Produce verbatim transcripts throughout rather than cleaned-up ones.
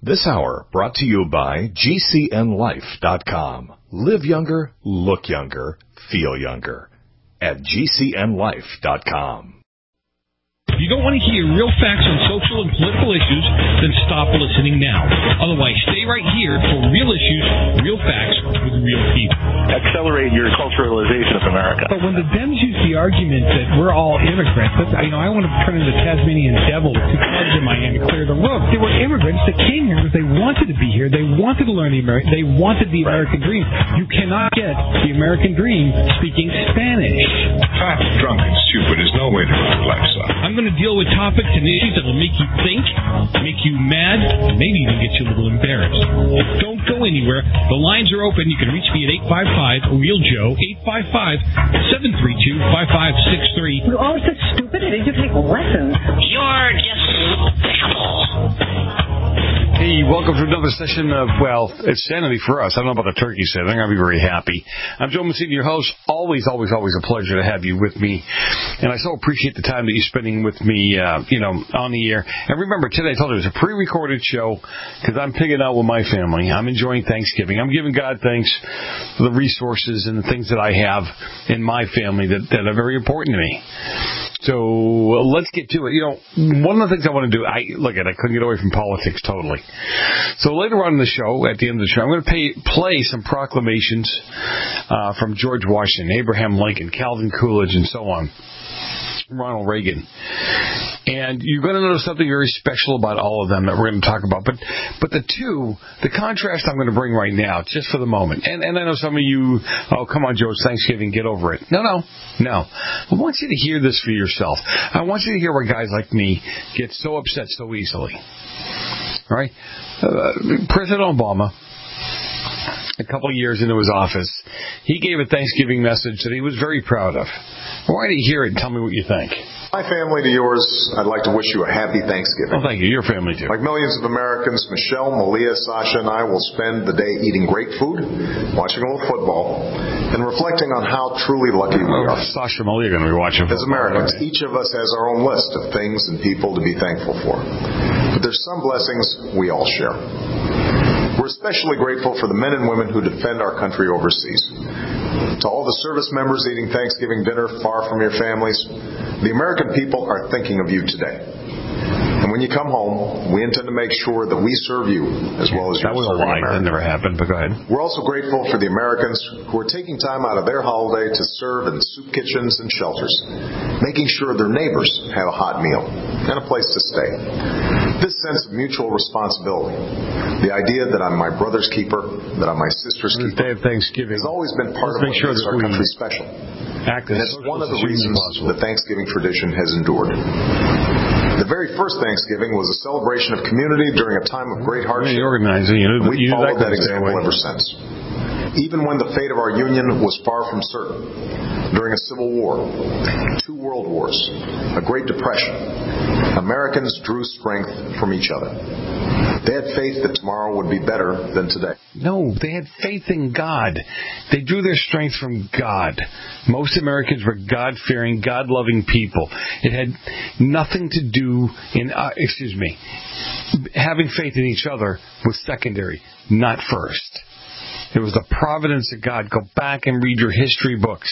This hour brought to you by G C N life dot com. Live younger, look younger, feel younger at G C N life dot com. If you don't want to hear real facts on social and political issues, then stop listening now. Otherwise, stay right here for real issues, real facts with real people. Accelerate your culturalization of America. But when the Dems use the argument that we're all immigrants, that's, you know, I want to turn into the Tasmanian devil with two clubs in my hand to clear the road. They were immigrants that came here because they wanted to be here. They wanted to learn the American. They wanted the American dream. You cannot get the American dream speaking Spanish. Fat, drunk, and stupid is no way to live life, son. I'm going to deal with topics and issues that will make you think, make you mad, and maybe even get you a little embarrassed. Don't go anywhere. The lines are open. You can reach me at eight five five, real Joe, eight five five, seven three two, five five six three. You're all so stupid. Did you take lessons? You're just babble. Hey, welcome to another session of, well, it's sanity for us. I don't know about the turkey set. I'm going to be very happy. I'm Joe Mancini, your host. Always, always, always a pleasure to have you with me. And I so appreciate the time that you're spending with me, uh, you know, on the air. And remember, today I told you it was a pre-recorded show because I'm pigging out with my family. I'm enjoying Thanksgiving. I'm giving God thanks for the resources and the things that I have in my family that, that are very important to me. So uh, let's get to it. You know, one of the things I want to do, I look at, I couldn't get away from politics totally. So later on in the show, at the end of the show, I'm going to pay, play some proclamations uh, from George Washington, Abraham Lincoln, Calvin Coolidge, and so on. Ronald Reagan. And you're going to notice something very special about all of them that we're going to talk about. But but the two, the contrast I'm going to bring right now, just for the moment. And, and I know some of you, oh, come on, Joe, it's Thanksgiving, get over it. No, no, no. I want you to hear this for yourself. I want you to hear where guys like me get so upset so easily. All right? Uh, President Obama, a couple of years into his office, he gave a Thanksgiving message that he was very proud of. Why don't you hear it and tell me what you think? My family to yours, I'd like to wish you a happy Thanksgiving. Oh, thank you. Your family, too. Like millions of Americans, Michelle, Malia, Sasha, and I will spend the day eating great food, watching a little football, and reflecting on how truly lucky we oh, are. Sasha and Malia are going to be watching As Americans, each of us has our own list of things and people to be thankful for. But there's some blessings we all share. We're especially grateful for the men and women who defend our country overseas. To all the service members eating Thanksgiving dinner far from your families, the American people are thinking of you today. And when you come home, we intend to make sure that we serve you as well as you're serving America. That never happened, but go ahead. We're also grateful for the Americans who are taking time out of their holiday to serve in soup kitchens and shelters, making sure their neighbors have a hot meal and a place to stay. This sense of mutual responsibility, the idea that I'm my brother's keeper, that I'm my sister's keeper, Day of Thanksgiving has always been part Let's of what sure makes our country special. Act and it's one of the reasons the Thanksgiving tradition has endured. The very first Thanksgiving was a celebration of community during a time of great hardship. Organizing, you know, we followed that, that example ever since. Even when the fate of our union was far from certain, during a civil war, two world wars, a Great Depression, Americans drew strength from each other. They had faith that tomorrow would be better than today. No, they had faith in God. They drew their strength from God. Most Americans were God-fearing, God-loving people. It had nothing to do in, uh, excuse me, having faith in each other was secondary, not first. It was the providence of God. Go back and read your history books.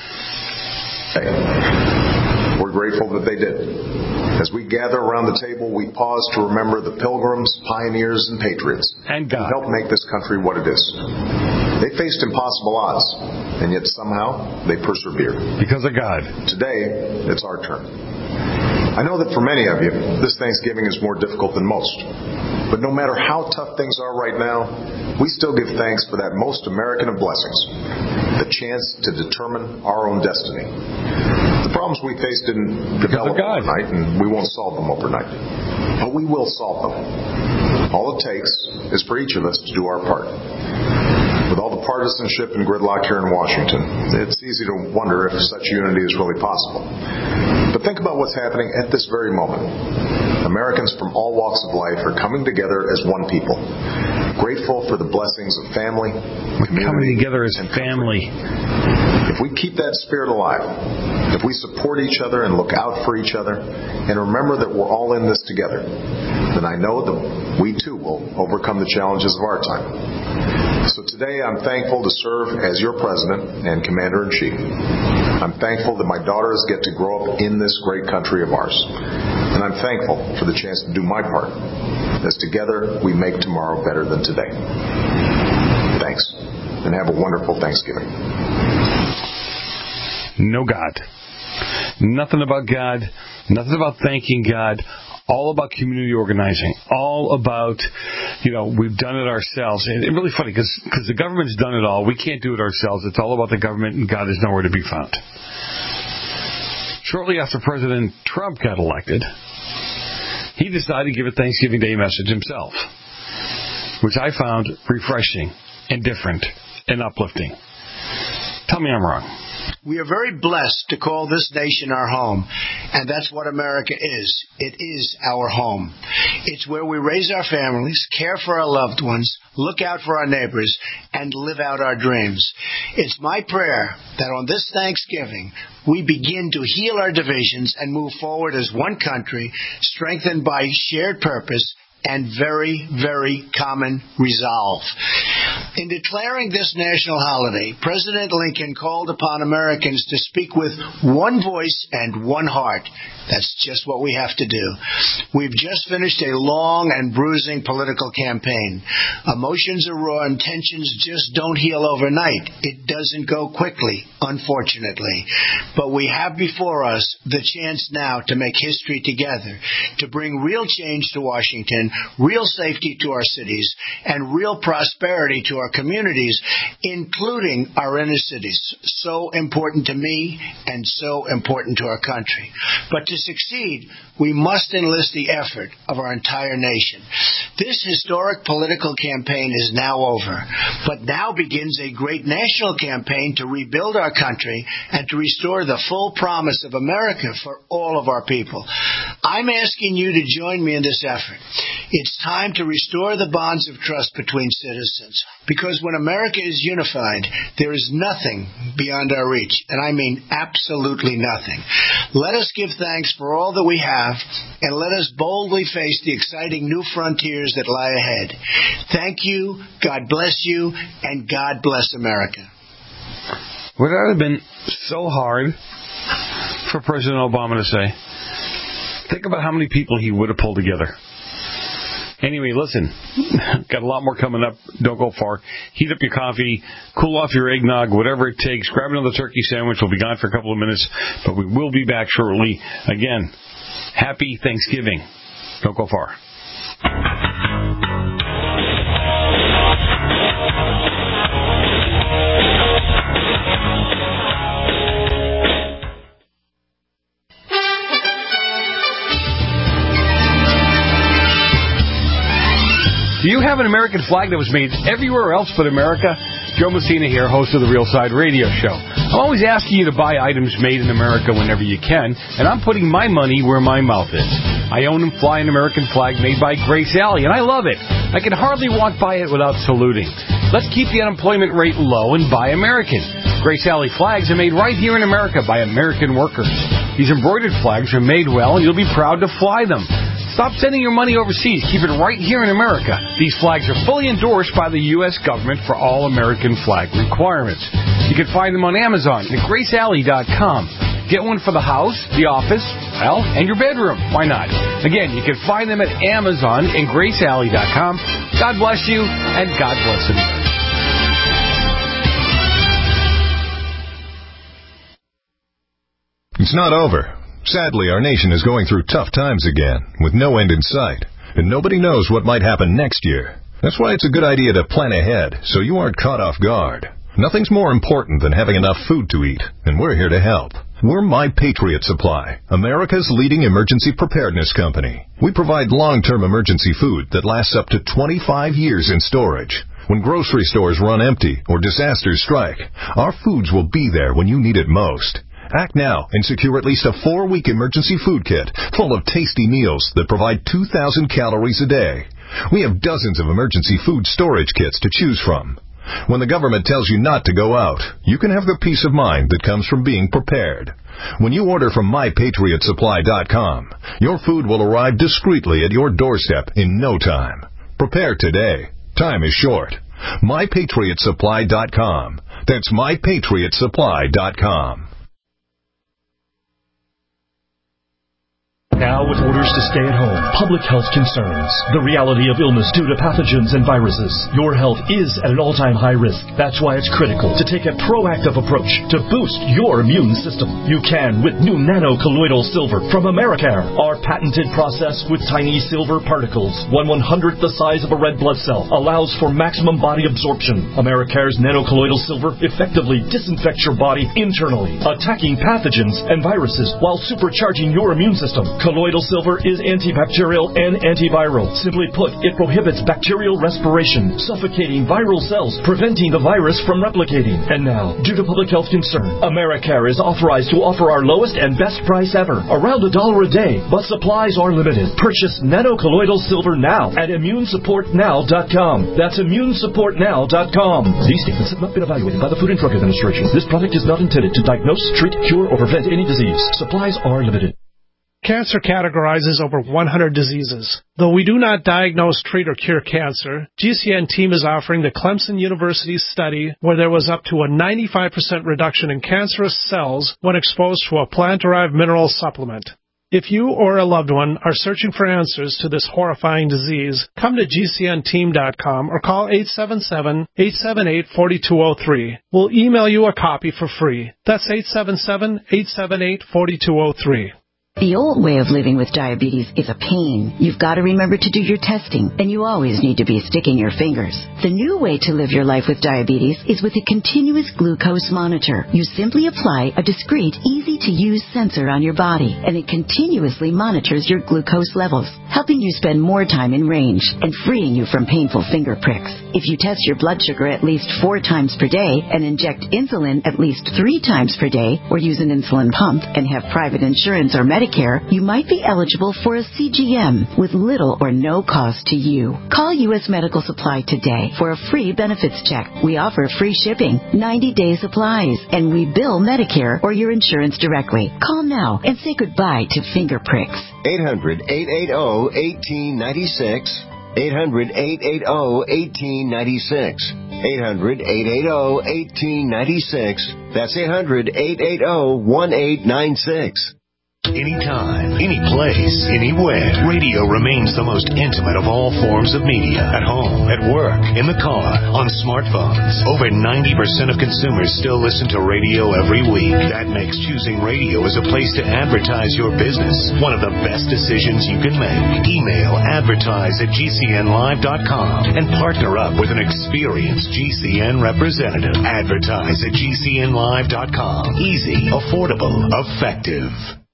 We're grateful that they did. As we gather around the table, we pause to remember the pilgrims, pioneers, and patriots and God who helped make this country what it is. They faced impossible odds, and yet somehow they persevered. Because of God. Today, it's our turn. I know that for many of you, this Thanksgiving is more difficult than most. But no matter how tough things are right now, we still give thanks for that most American of blessings, the chance to determine our own destiny. The problems we face didn't develop overnight, and we won't solve them overnight. But we will solve them. All it takes is for each of us to do our part. With all the partisanship and gridlock here in Washington, it's easy to wonder if such unity is really possible. But think about what's happening at this very moment. Americans from all walks of life are coming together as one people, grateful for the blessings of family, community, coming together as family. If we keep that spirit alive, if we support each other and look out for each other, and remember that we're all in this together, then I know that we too will overcome the challenges of our time. So today I'm thankful to serve as your president and commander-in-chief. I'm thankful that my daughters get to grow up in this great country of ours. And I'm thankful for the chance to do my part, as together we make tomorrow better than today. Thanks, and have a wonderful Thanksgiving. No God. Nothing about God. Nothing about thanking God. All about community organizing. All about, you know, we've done it ourselves. And it's really funny because the government's done it all. We can't do it ourselves. It's all about the government, and God is nowhere to be found. Shortly after President Trump got elected, he decided to give a Thanksgiving Day message himself, which I found refreshing and different and uplifting. Tell me I'm wrong. We are very blessed to call this nation our home, and that's what America is. It is our home. It's where we raise our families, care for our loved ones, look out for our neighbors, and live out our dreams. It's my prayer that on this Thanksgiving, we begin to heal our divisions and move forward as one country, strengthened by shared purpose and very, very common resolve. In declaring this national holiday, President Lincoln called upon Americans to speak with one voice and one heart. That's just what we have to do. We've just finished a long and bruising political campaign. Emotions are raw and tensions just don't heal overnight. It doesn't go quickly, unfortunately. But we have before us the chance now to make history together, to bring real change to Washington, real safety to our cities, and real prosperity to our communities, including our inner cities. So important to me and so important to our country. But to succeed, we must enlist the effort of our entire nation. This historic political campaign is now over, but now begins a great national campaign to rebuild our country and to restore the full promise of America for all of our people. I'm asking you to join me in this effort. It's time to restore the bonds of trust between citizens, because when America is unified, there is nothing beyond our reach, and I mean absolutely nothing. Let us give thanks for all that we have, and let us boldly face the exciting new frontiers that lie ahead. Thank you, God bless you, and God bless America. Would that have been so hard for President Obama to say? Think about how many people he would have pulled together. Anyway, listen, got a lot more coming up. Don't go far. Heat up your coffee, cool off your eggnog, whatever it takes. Grab another turkey sandwich. We'll be gone for a couple of minutes, but we will be back shortly. Again, happy Thanksgiving. Don't go far. Do you have an American flag that was made everywhere else but America? Joe Messina here, host of the Real Side Radio Show. I'm always asking you to buy items made in America whenever you can, and I'm putting my money where my mouth is. I own and fly an American flag made by Grace Alley, and I love it. I can hardly walk by it without saluting. Let's keep the unemployment rate low and buy American. Grace Alley flags are made right here in America by American workers. These embroidered flags are made well, and you'll be proud to fly them. Stop sending your money overseas. Keep it right here in America. These flags are fully endorsed by the U S government for all American flag requirements. You can find them on Amazon at grace alley dot com. Get one for the house, the office, well, and your bedroom. Why not? Again, you can find them at Amazon and grace alley dot com. God bless you, and God bless America. It's not over. Sadly, our nation is going through tough times again, with no end in sight, and nobody knows what might happen next year. That's why it's a good idea to plan ahead, so you aren't caught off guard. Nothing's more important than having enough food to eat, and we're here to help. We're My Patriot Supply, America's leading emergency preparedness company. We provide long-term emergency food that lasts up to twenty-five years in storage. When grocery stores run empty or disasters strike, our foods will be there when you need it most. Act now and secure at least a four-week emergency food kit full of tasty meals that provide two thousand calories a day. We have dozens of emergency food storage kits to choose from. When the government tells you not to go out, you can have the peace of mind that comes from being prepared. When you order from my patriot supply dot com, your food will arrive discreetly at your doorstep in no time. Prepare today. Time is short. my patriot supply dot com. That's my patriot supply dot com. Now with orders to stay at home, public health concerns, the reality of illness due to pathogens and viruses. Your health is at an all-time high risk. That's why it's critical to take a proactive approach to boost your immune system. You can with new nano-colloidal silver from Americare. Our patented process with tiny silver particles, one one-hundredth the size of a red blood cell, allows for maximum body absorption. Americare's nano-colloidal silver effectively disinfects your body internally, attacking pathogens and viruses while supercharging your immune system. Colloidal silver is antibacterial and antiviral. Simply put, it prohibits bacterial respiration, suffocating viral cells, preventing the virus from replicating. And now, due to public health concern, Americare is authorized to offer our lowest and best price ever, around a dollar a day, but supplies are limited. Purchase nano-colloidal silver now at immune support now dot com. That's immune support now dot com. These statements have not been evaluated by the Food and Drug Administration. This product is not intended to diagnose, treat, cure, or prevent any disease. Supplies are limited. Cancer categorizes over one hundred diseases. Though we do not diagnose, treat, or cure cancer, G C N team is offering the Clemson University study where there was up to a ninety-five percent reduction in cancerous cells when exposed to a plant-derived mineral supplement. If you or a loved one are searching for answers to this horrifying disease, come to G C N team dot com or call eight seven seven, eight seven eight, four two zero three. We'll email you a copy for free. That's eight seven seven, eight seven eight, four two zero three. The old way of living with diabetes is a pain. You've got to remember to do your testing, and you always need to be sticking your fingers. The new way to live your life with diabetes is with a continuous glucose monitor. You simply apply a discreet, easy-to-use sensor on your body, and it continuously monitors your glucose levels, helping you spend more time in range and freeing you from painful finger pricks. If you test your blood sugar at least four times per day and inject insulin at least three times per day, or use an insulin pump and have private insurance or Medicare, you might be eligible for a C G M with little or no cost to you. Call U S Medical Supply today for a free benefits check. We offer free shipping, ninety-day supplies, and we bill Medicare or your insurance directly. Call now and say goodbye to finger pricks. eight hundred, eight eight zero, one eight nine six. eight hundred, eight eight zero, one eight nine six. eight hundred, eight eight zero, one eight nine six. That's eight hundred, eight eight zero, one eight nine six. Anytime, any place, anywhere, radio remains the most intimate of all forms of media. At home, at work, in the car, on smartphones. Over ninety percent of consumers still listen to radio every week. That makes choosing radio as a place to advertise your business one of the best decisions you can make. Email advertise at G C N live dot com and partner up with an experienced G C N representative. Advertise at G C N live dot com. Easy, affordable, effective.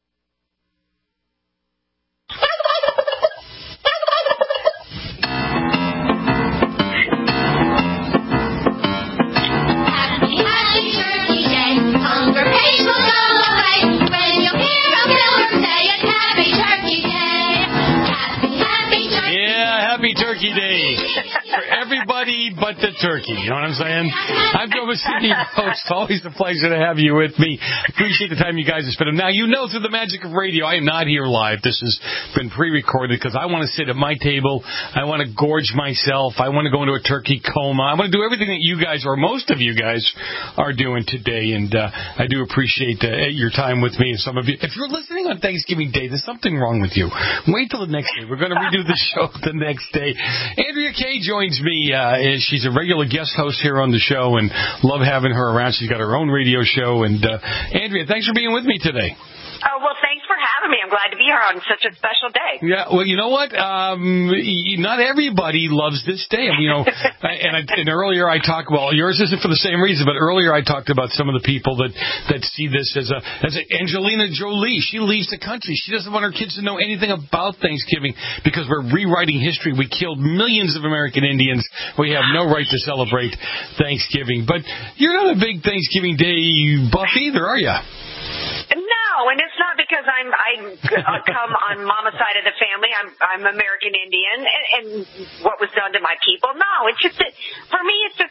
Turkey Day for everybody but the turkey. You know what I'm saying? I'm Joe Messini, your host. Always a pleasure to have you with me. Appreciate the time you guys have spent. Now, you know through the magic of radio, I am not here live. This has been pre-recorded because I want to sit at my table. I want to gorge myself. I want to go into a turkey coma. I want to do everything that you guys, or most of you guys, are doing today. And uh, I do appreciate uh, your time with me. And some of you, if you're listening on Thanksgiving Day, there's something wrong with you. Wait till the next day. We're going to redo the show the next day. Andrea Kaye joins me. Uh, she's a regular guest host here on the show, and love having her around. She's got her own radio show. And uh, Andrea, thanks for being with me today. Oh, well, thanks for having me. I'm glad to be here on such a special day. Yeah, well, you know what? Um, not everybody loves this day. You know, and, I, and earlier I talked, well, yours isn't for the same reason, but earlier I talked about some of the people that, that see this as a, as a Angelina Jolie. She leaves the country. She doesn't want her kids to know anything about Thanksgiving because we're rewriting history. We killed millions of American Indians. We have no right to celebrate Thanksgiving. But you're not a big Thanksgiving Day buff either, are you? No, and it's not because I'm I come on Mama's side of the family. I'm I'm American Indian, and, and what was done to my people. No, it's just that for me, it's just not.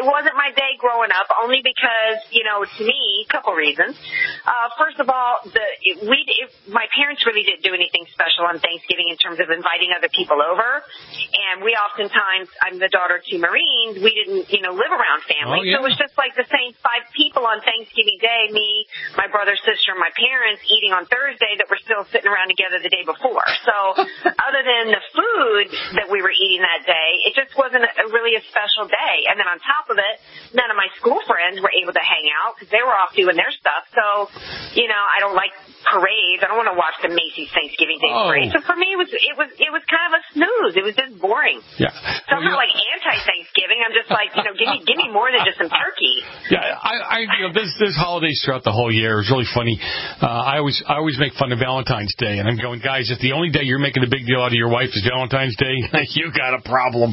it wasn't my day growing up, only because, you know, to me, a couple reasons. Uh, first of all, the we it, my parents really didn't do anything special on Thanksgiving in terms of inviting other people over, and we oftentimes, I'm the daughter of two Marines, we didn't, you know, live around family, oh, yeah. so it was just like the same five people on Thanksgiving Day, me, my brother, sister, and my parents eating on Thursday that were still sitting around together the day before. So other than the food that we were eating that day, it just wasn't a, really a special day. And then on top of it, none of my school friends were able to hang out because they were off doing their stuff. So, you know, I don't like parades. I don't want to watch the Macy's Thanksgiving Day oh. parade. So for me, it was it was it was kind of a snooze. It was just boring. Yeah. Somehow well, like anti-Thanksgiving. I'm just like, you know, give me give me more than just some turkey. Yeah, I, I you know, there's there's holidays throughout the whole year. It's really funny. Uh, I always I always make fun of Valentine's Day, and I'm going, guys, if the only day you're making a big deal out of your wife is Valentine's Day, you got a problem.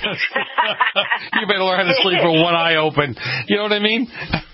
You better learn how to sleep with one eye open. You know what I mean?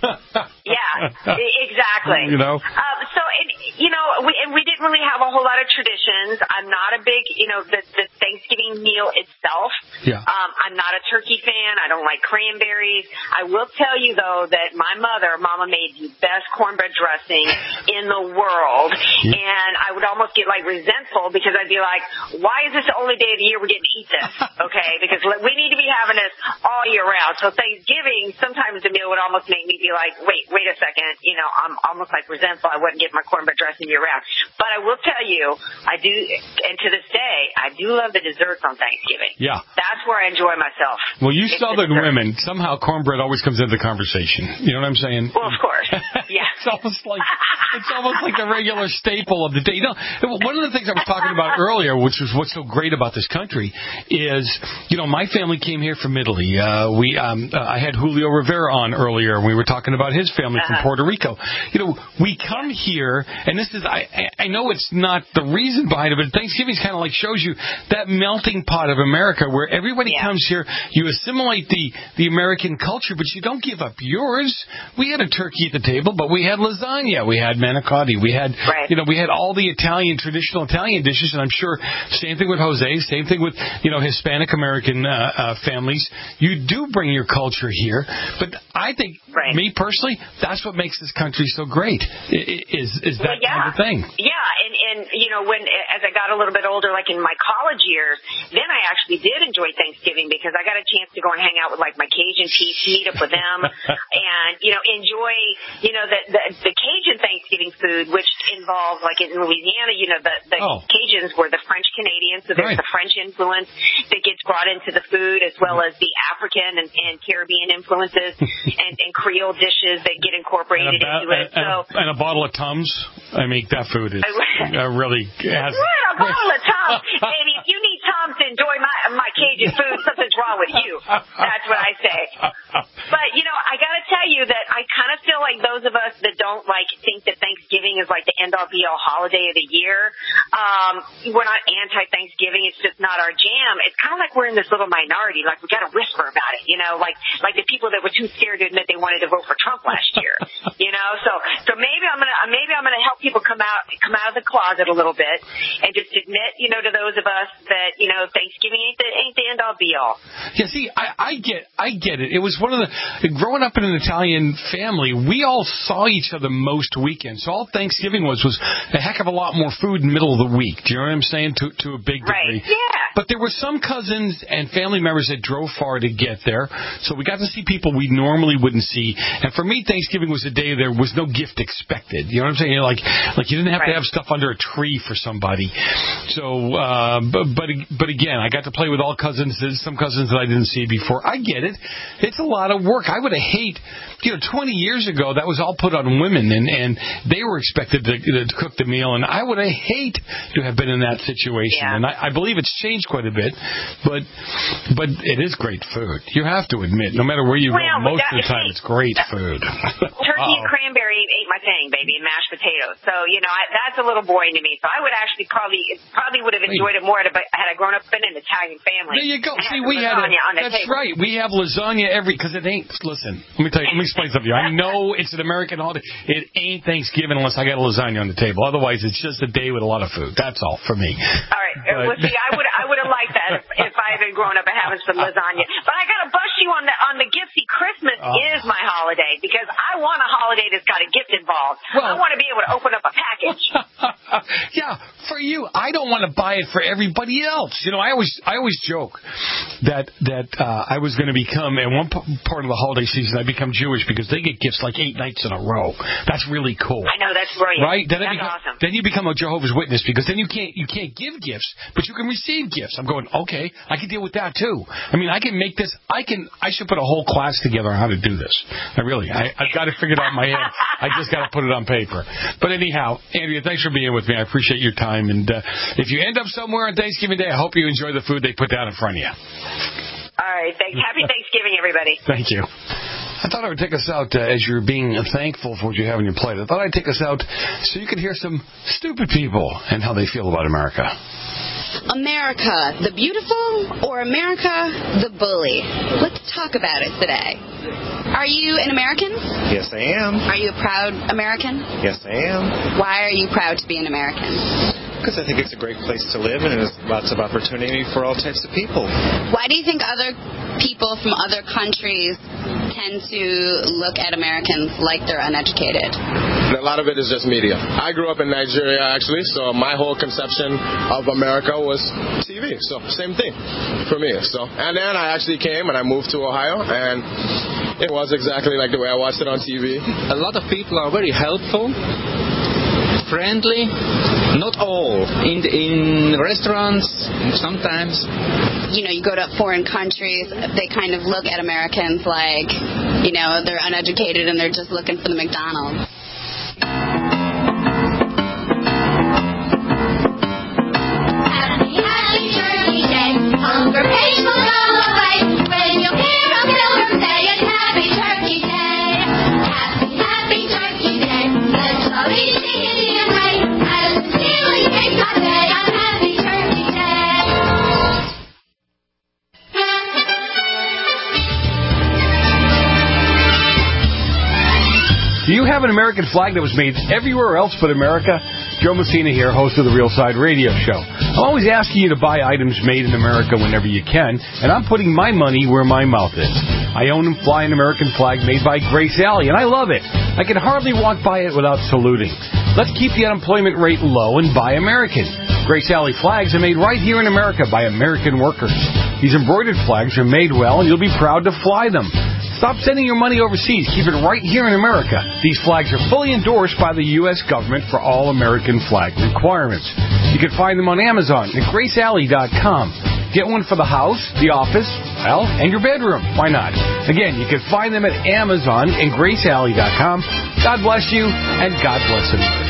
Yeah, exactly. You know. Um, so, it, you know, we and we didn't really have a whole lot of traditions. I'm not a big, you know, the, the Thanksgiving meal itself. Yeah. Um, I'm not a turkey fan. I don't like cranberries. I will tell you though that my mother, Mama, made the best cornbread dressing in the world, yeah. and I would almost get like resentful because I'd be like, why is this the only day of the year we're getting to eat this? Okay, because we need to be having this all year round. So Thanksgiving, sometimes the meal would almost make me be like, wait, wait a second, you know, I'm almost like resentful. I wouldn't get my cornbread dressing year round. But I will tell you, I do, and to this day, I do love the desserts on Thanksgiving. Yeah. That's where I enjoy myself. Well, you Southern women, somehow cornbread always comes into the conversation. You know what I'm saying? Well, of course. Yeah. It's almost like it's almost like a regular staple of the day. You know, one of the things I was talking about earlier, which was what's so great about this country, is, you know, my family came here from Italy. Uh, we, um, uh, I had Julio Rivera on earlier, and we were talking about his family uh-huh. from Puerto Rico. You know, we come here, and this is, I, I know it's not the reason behind it, but Thanksgiving kind of like shows you that melting pot of America where everybody yeah. comes here, you assimilate the, the American culture, but you don't give up yours. We had a turkey at the table, but we had lasagna, we had manicotti, we had, right. you know, we had all the Italian, traditional Italian dishes, and I'm sure same thing with Jose, same thing with, you know, Hispanic American uh, uh, families. You do bring your culture here, but I think, right. me personally, that's what makes this country so great, is is that well, yeah. kind of thing. Yeah, and, and, you know, when as I got a little bit older, like in my college years, then I actually did enjoy Thanksgiving because I got a chance to go and hang out with, like, my Cajun peeps, meet up with them, and, you know, enjoy, you know, the, the, the Cajun Thanksgiving food, which involves, like in Louisiana, you know, the, the oh. Cajuns were the French Canadians, so there's right. the French influence that gets brought into the food, as well as the African and, and Caribbean influences and, and Creole dishes that get incorporated ba- into it. And, so, a, and a bottle of Tums. I mean, that food is uh, really has. Yeah, a bottle of Tums. Baby, if you need Tums to enjoy my my Cajun food, something's wrong with you. That's what I say. But, you know, I got to tell you that I kind of feel like those of us that don't, like, think that Thanksgiving is, like, the end-all, be-all holiday of the year, um, we're not anti-Thanksgiving. It's just not our jam. It's kind of like we're in this little minority. Like, we got to whisper about it, you know, like like the people that were too scared to admit they wanted to vote for Trump last year, you know. So so maybe I'm gonna maybe I'm gonna help people come out come out of the closet a little bit and just admit, you know, to those of us that, you know, Thanksgiving ain't the ain't the end-all, be-all. Yeah, see, I, I get I get it. It was one of the growing up in an Italian family, we all saw each other most weekends. So all Thanksgiving was was a heck of a lot more food in the middle of the week. Do you know what I'm saying? To to a big degree. Right. Yeah. But there were some cousins and family members that drove far to get there. So we got to see people we normally wouldn't see. And for me, Thanksgiving was a day there was no gift expected. You know what I'm saying? You know, like like you didn't have right. to have stuff under a tree for somebody. So, uh, but, but but again, I got to play with all cousins, some cousins that I didn't see before. I get it. It's a lot of work. I would have hate, you know, twenty years ago, that was all put on women, and, and they were expected to, to cook the meal, and I would have hate to have been in that situation. Yeah. And I, I believe it's changed quite a bit, but but it is great food. You have to admit, no matter where you well, go, most that, of the time it's great food. Turkey and cranberry ain't my thing, baby, and mashed potatoes. So, you know, I, that's a little boring to me. So I would actually probably probably would have enjoyed it more had I grown up in an Italian family. There you go. See, we had it. That's table. Right. We have lasagna every, because it ain't, listen, let me tell you, let me explain something to you. I know it's an American holiday. It ain't Thanksgiving unless I got a lasagna on the table. Otherwise, it's just a day with a lot of food. That's all for me. All right. But, well, see, I would I would have liked that if, if I had grown up and having some lasagna. But I got to bust you on the on the gift see, Christmas Oh. is my holiday because I want a holiday that's got a gift involved. Well, I want to be able to open up a package. Yeah, for you, I don't want to buy it for everybody else. You know, I always, I always joke that that uh, I was going to become, in one p- part of the holiday season, I become Jewish because they get gifts like eight nights in a row. That's really cool. I know, that's brilliant. Right? Then, that's it becomes, awesome. then you become a Jehovah's Witness because then you can't you can't give gifts, but you can receive gifts. I'm going, okay, I can deal with that too. I mean, I can make this. I can. I should put a whole class together on how to do this. I really, I, I've got it figured out in my head. I just got to put it on paper. But anyhow, Andrea, thanks for being with me. I appreciate your time. And uh, if you end up somewhere on Thanksgiving Day, I hope you enjoy the food they put down in front of you. All right. Thanks. Happy Thanksgiving, everybody. Thank you. I thought I would take us out uh, as you're being thankful for what you have on your plate. I thought I'd take us out so you could hear some stupid people and how they feel about America. America, the beautiful, or America, the bully? Let's talk about it today. Are you an American? Yes, I am. Are you a proud American? Yes, I am. Why are you proud to be an American? Because I think it's a great place to live and there's lots of opportunity for all types of people. Why do you think other people from other countries tend to look at Americans like they're uneducated? A lot of it is just media. I grew up in Nigeria, actually, so my whole conception of America was T V. So same thing for me. So, and then I actually came and I moved to Ohio, and it was exactly like the way I watched it on T V. A lot of people are very helpful, friendly. Not all. In in restaurants, sometimes. You know, you go to foreign countries, they kind of look at Americans like, you know, they're uneducated and they're just looking for the McDonald's. Happy, happy Turkey Day. Hunger pains will go away when you hear our children say it. Happy Turkey Day. Happy, happy Turkey Day. Let's all eat the Indian way. As the ceiling cake I say on Happy Turkey Day. Do you have an American flag that was made everywhere else but America? Joe Messina here, host of the Real Side Radio Show. I'm always asking you to buy items made in America whenever you can, and I'm putting my money where my mouth is. I own and fly an American flag made by Grace Alley, and I love it. I can hardly walk by it without saluting. Let's keep the unemployment rate low and buy American. Grace Alley flags are made right here in America by American workers. These embroidered flags are made well, and you'll be proud to fly them. Stop sending your money overseas. Keep it right here in America. These flags are fully endorsed by the U S government for all American flag requirements. You can find them on Amazon at grace alley dot com. Get one for the house, the office, well, and your bedroom. Why not? Again, you can find them at Amazon and grace alley dot com. God bless you, and God bless America.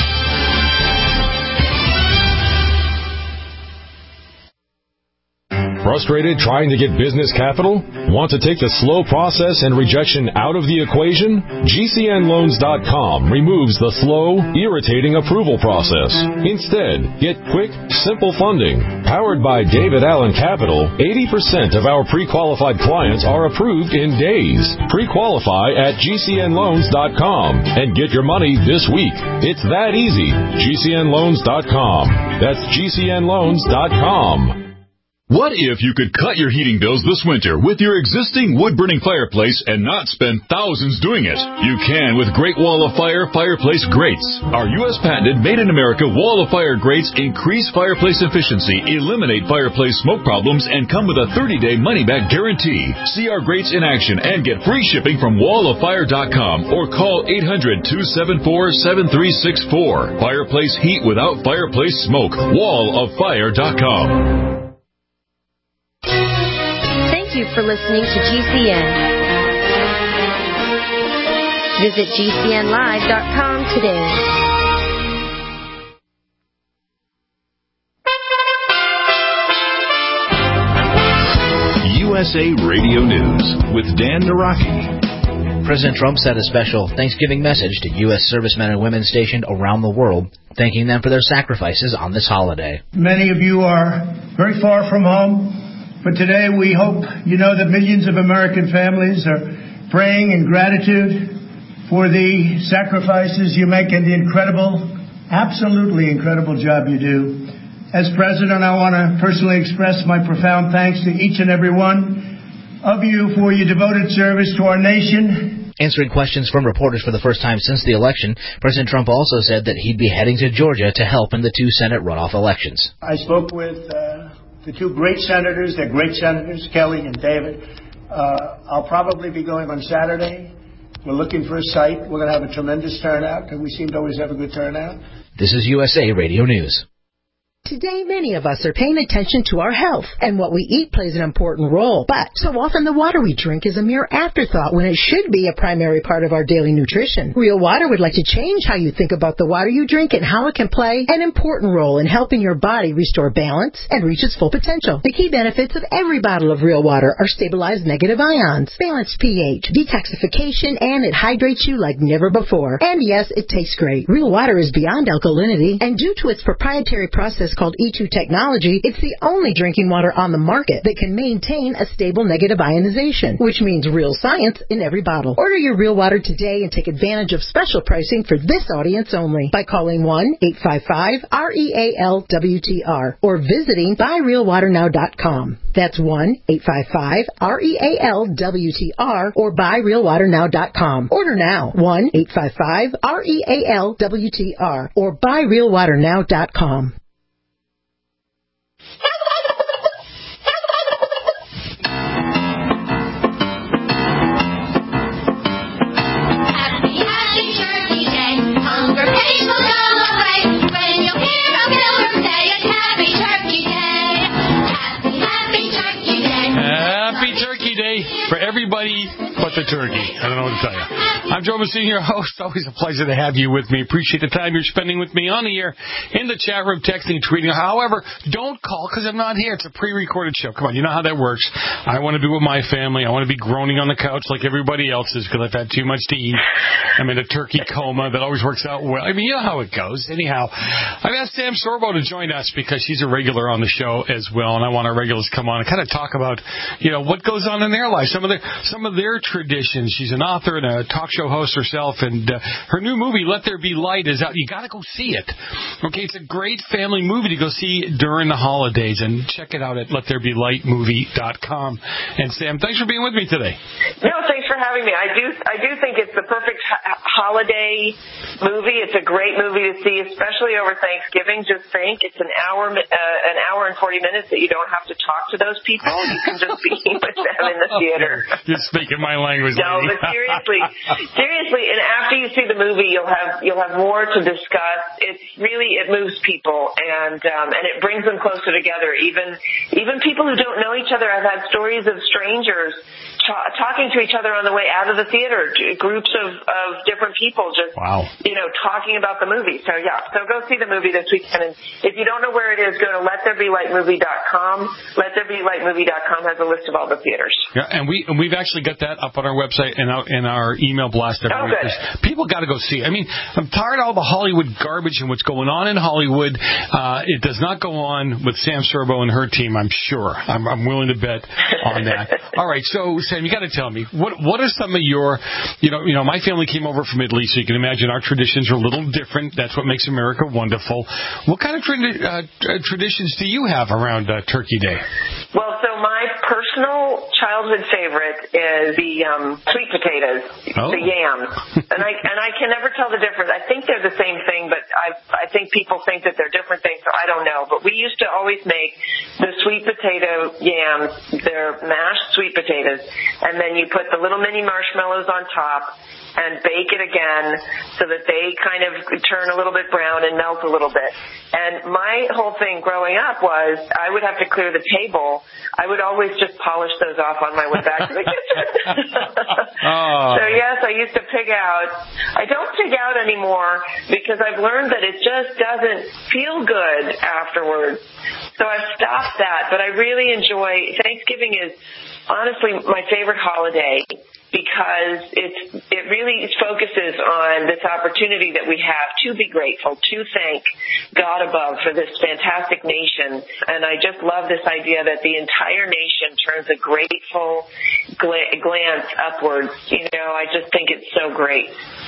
Frustrated trying to get business capital? Want to take the slow process and rejection out of the equation? G C N loans dot com removes the slow, irritating approval process. Instead, get quick, simple funding. Powered by David Allen Capital, eighty percent of our pre-qualified clients are approved in days. Pre-qualify at G C N loans dot com and get your money this week. It's that easy. G C N loans dot com. That's G C N loans dot com. What if you could cut your heating bills this winter with your existing wood-burning fireplace and not spend thousands doing it? You can with Great Wall of Fire Fireplace Grates. Our U S patented made-in-America Wall of Fire grates increase fireplace efficiency, eliminate fireplace smoke problems, and come with a thirty-day money-back guarantee. See our grates in action and get free shipping from wall of fire dot com or call eight hundred, two seven four, seven three six four. Fireplace heat without fireplace smoke. wall of fire dot com. Thank you for listening to G C N. Visit G C N live dot com today. U S A Radio News with Dan Naraki. President Trump sent a special Thanksgiving message to U S servicemen and women stationed around the world, thanking them for their sacrifices on this holiday. Many of you are very far from home. But today we hope you know that millions of American families are praying in gratitude for the sacrifices you make and the incredible, absolutely incredible job you do. As president, I want to personally express my profound thanks to each and every one of you for your devoted service to our nation. Answering questions from reporters for the first time since the election, President Trump also said that he'd be heading to Georgia to help in the two Senate runoff elections. I spoke with uh, the two great senators. They're great senators, Kelly and David. Uh, I'll probably be going on Saturday. We're looking for a site. We're going to have a tremendous turnout, and we seem to always have a good turnout. This is U S A Radio News. Today, many of us are paying attention to our health, and what we eat plays an important role. But so often the water we drink is a mere afterthought when it should be a primary part of our daily nutrition. Real Water would like to change how you think about the water you drink and how it can play an important role in helping your body restore balance and reach its full potential. The key benefits of every bottle of Real Water are stabilized negative ions, balanced pH, detoxification, and it hydrates you like never before. And yes, it tastes great. Real Water is beyond alkalinity, and due to its proprietary process called E two technology, it's the only drinking water on the market that can maintain a stable negative ionization, which means real science in every bottle. Order your Real Water today and take advantage of special pricing for this audience only by calling one eight five five R E A L W T R or visiting buy real water now dot com. That's one eight five five R E A L W T R or buy real water now dot com. Order now, one eight five five R E A L W T R or buy real water now dot com. For everybody but the turkey. I don't know what to tell you. I'm Joe Messina, your host. Always a pleasure to have you with me. Appreciate the time you're spending with me on the air, in the chat room, texting, tweeting. However, don't call because I'm not here. It's a pre-recorded show. Come on, you know how that works. I want to be with my family. I want to be groaning on the couch like everybody else is because I've had too much to eat. I'm in a turkey coma. That always works out well. I mean, you know how it goes. Anyhow, I've asked Sam Sorbo to join us because she's a regular on the show as well, and I want our regulars to come on and kind of talk about, you know, what goes on in their life. Some of their some of their traditions. She's an author and a talk show host herself, and uh, her new movie, Let There Be Light, is out. You got to go see it. Okay, it's a great family movie to go see during the holidays, and check it out at let there be light movie dot com. And Sam, thanks for being with me today. No, thanks for having me. I do I do think it's the perfect ho- holiday movie. It's a great movie to see, especially over Thanksgiving. Just think, it's an hour uh, an hour and forty minutes that you don't have to talk to those people. You can just be with them in the theater. You're speaking my language, no, lady. but seriously, seriously, and after you see the movie, you'll have you'll have more to discuss. It's really it moves people, and um, and it brings them closer together. Even even people who don't know each other. I've had stories of strangers ta- talking to each other on the way out of the theater. Groups of, of different people just wow. you know talking about the movie. So yeah, so go see the movie this weekend. And if you don't know where it is, go to let there be light movie dot com. let there be light movie dot com has a list of all the theaters. Yeah, and we and we've actually got that up on our website and out in our email blast every oh, week. Good. People got to go see it. I mean, I'm tired of all the Hollywood garbage and what's going on in Hollywood. Uh, it does not go on with Sam Sorbo and her team, I'm sure. I'm, I'm willing to bet on that. All right, so Sam, you got to tell me what what are some of your, you know, you know, my family came over from Italy, so you can imagine our traditions are a little different. That's what makes America wonderful. What kind of tra- uh, traditions do you have around uh, Turkey Day? Well, so my personal childhood favorite is the um, sweet potatoes, oh. the yams, and I and I can never tell the difference. I think they're the same thing, but I I think people think that they're different things, so I don't know. But we used to always make the sweet potato yams. They're mashed sweet potatoes, and then you put the little mini marshmallows on top and bake it again so that they kind of turn a little bit brown and melt a little bit. And my whole thing growing up was I would have to clear the table. I would always just polish those off on my way back to the kitchen. oh. So yes, I used to pig out. I don't pig out anymore because I've learned that it just doesn't feel good afterwards. So I've stopped that, but I really enjoy, Thanksgiving is honestly my favorite holiday, because it's, it really focuses on this opportunity that we have to be grateful, to thank God above for this fantastic nation. And I just love this idea that the entire nation turns a grateful gl- glance upwards. You know, I just think it's so great.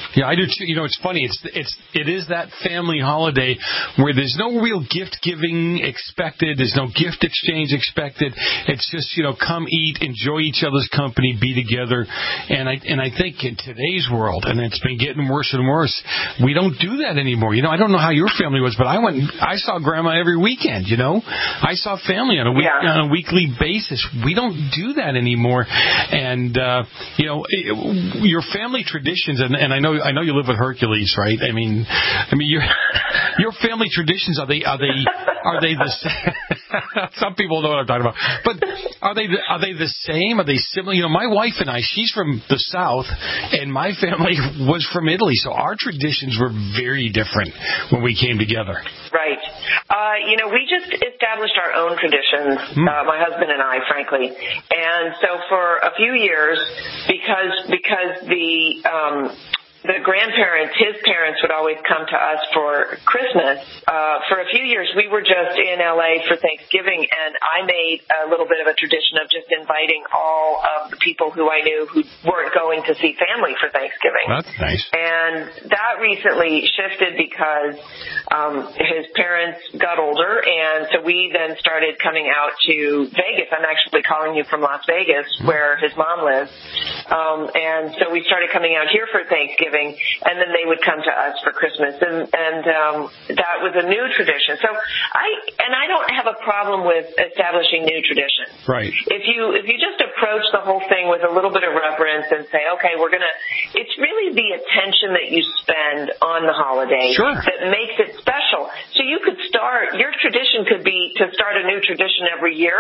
Yeah, I do too. You know, it's funny. It's it's it is that family holiday where there's no real gift giving expected. There's no gift exchange expected. It's just, you know, come eat, enjoy each other's company, be together. And I and I think in today's world, and it's been getting worse and worse, we don't do that anymore. You know, I don't know how your family was, but I went. I saw Grandma every weekend. You know, I saw family on a week Yeah. on a weekly basis. We don't do that anymore. And uh, you know, it, your family traditions, and, and I know. I know you live with Hercules, right? I mean, I mean, your your family traditions, are they are they are they the same? Some people know what I'm talking about, but are they are they the same? Are they similar? You know, my wife and I, she's from the South, and my family was from Italy, so our traditions were very different when we came together. Right. Uh, you know, we just established our own traditions, Hmm. uh, my husband and I, frankly. And so for a few years, because because the um, the grandparents, his parents, would always come to us for Christmas. Uh, for a few years, we were just in L A for Thanksgiving, and I made a little bit of a tradition of just inviting all of the people who I knew who weren't going to see family for Thanksgiving. That's nice. And that recently shifted because um, his parents got older, and so we then started coming out to Vegas. I'm actually calling you from Las Vegas, where his mom lives. Um, and so we started coming out here for Thanksgiving, and then they would come to us for Christmas, and, and um, that was a new tradition. So I and I don't have a problem with establishing new traditions. Right. If you if you just approach the whole thing with a little bit of reverence and say, okay, we're gonna, it's really the attention that you spend on the holiday Sure. that makes it special. So you could start, your tradition could be to start a new tradition every year.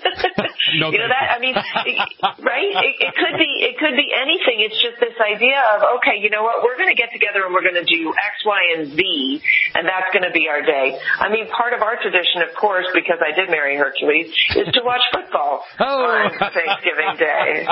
No, you know that? I mean, it, right? It, it could be it could be anything. It's just this idea of, okay, you know what, we're going to get together and we're going to do X, Y, and Z, and that's going to be our day. I mean, part of our tradition, of course, because I did marry Hercules, is to watch football Oh. on Thanksgiving Day.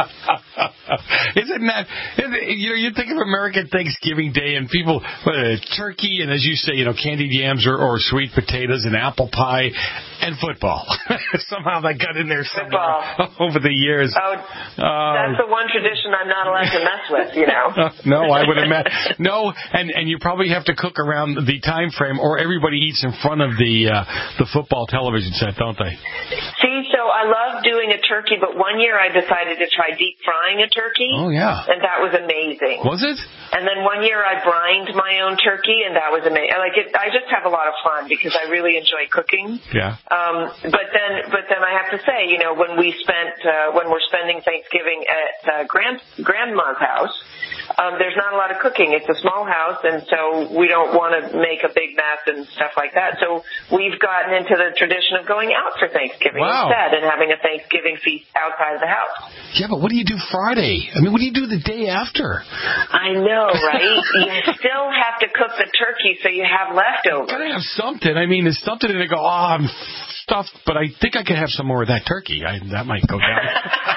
Isn't that, isn't it, you know, you think of American Thanksgiving Day and people, uh, turkey and, as you say, you know, candied yams or, or sweet potatoes and apple pie and football. Somehow that got in there somewhere over the years. Oh, Uh, that's the one tradition I'm not allowed to mess with, you know. no, I would imagine. No, and and you probably have to cook around the time frame, or everybody eats in front of the uh, the football television set, don't they? See, so I love doing a turkey, but one year I decided to try deep frying a turkey. Oh, yeah. And that was amazing. Was it? And then one year I brined my own turkey, and that was amazing. Like it, I just have a lot of fun because I really enjoy cooking. Yeah. Um, but then, but then I have to say, you know, when we spent, uh, when we're spending Thanksgiving at uh, grand grandma's house, um, there's not a lot of cooking. It's a small house, and so we don't want to make a big mess and stuff like that. So we've gotten into the tradition of going out for Thanksgiving Wow. instead and having a Thanksgiving feast outside of the house. Yeah, but what do you do Friday? I mean, what do you do the day after? I know, right? You still have to cook the turkey so you have leftovers. Gotta have something. I mean, there's something, and they go, oh, I'm stuffed, but I think I could have some more of that turkey. I, that might go down.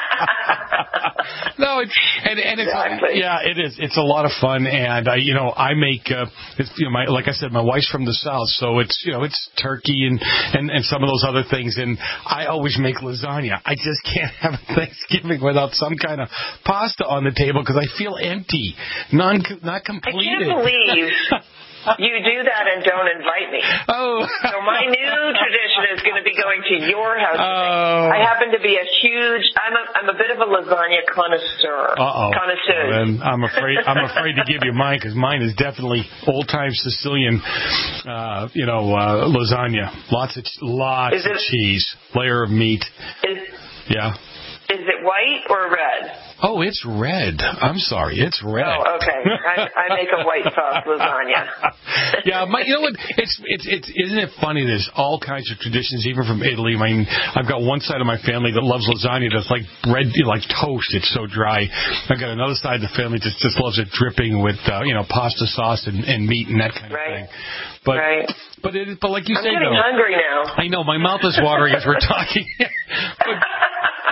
No, it's and and it's Exactly. yeah, it is. It's a lot of fun, and I, you know, I make uh, it's, you know, my like I said, my wife's from the South, so it's you know, it's turkey and and and some of those other things, and I always make lasagna. I just can't have a Thanksgiving without some kind of pasta on the table because I feel empty, non not completed. I can't believe you do that and don't invite me. Oh. So my new tradition is going to be going to your house. Oh. I happen to be a huge, I'm a, I'm a bit of a lasagna connoisseur. Uh-oh. Connoisseur. Well, then I'm afraid I'm afraid to give you mine because mine is definitely old time Sicilian, uh, you know, uh, lasagna. Lots of lots Is it- of cheese, layer of meat. Is, Yeah. is it white or red? Oh, it's red. I'm sorry, it's red. Oh, okay. I, I make a white sauce lasagna. Yeah, my, you know what? It's it's it's isn't it funny? There's all kinds of traditions, even from Italy. I mean, I've got one side of my family that loves lasagna that's like bread, like toast. It's so dry. I've got another side of the family that just loves it dripping with uh, you know pasta sauce and, and meat and that kind of Right. thing. But Right. but it, but like you I'm say, getting though, hungry now. I know my mouth is watering as we're talking. but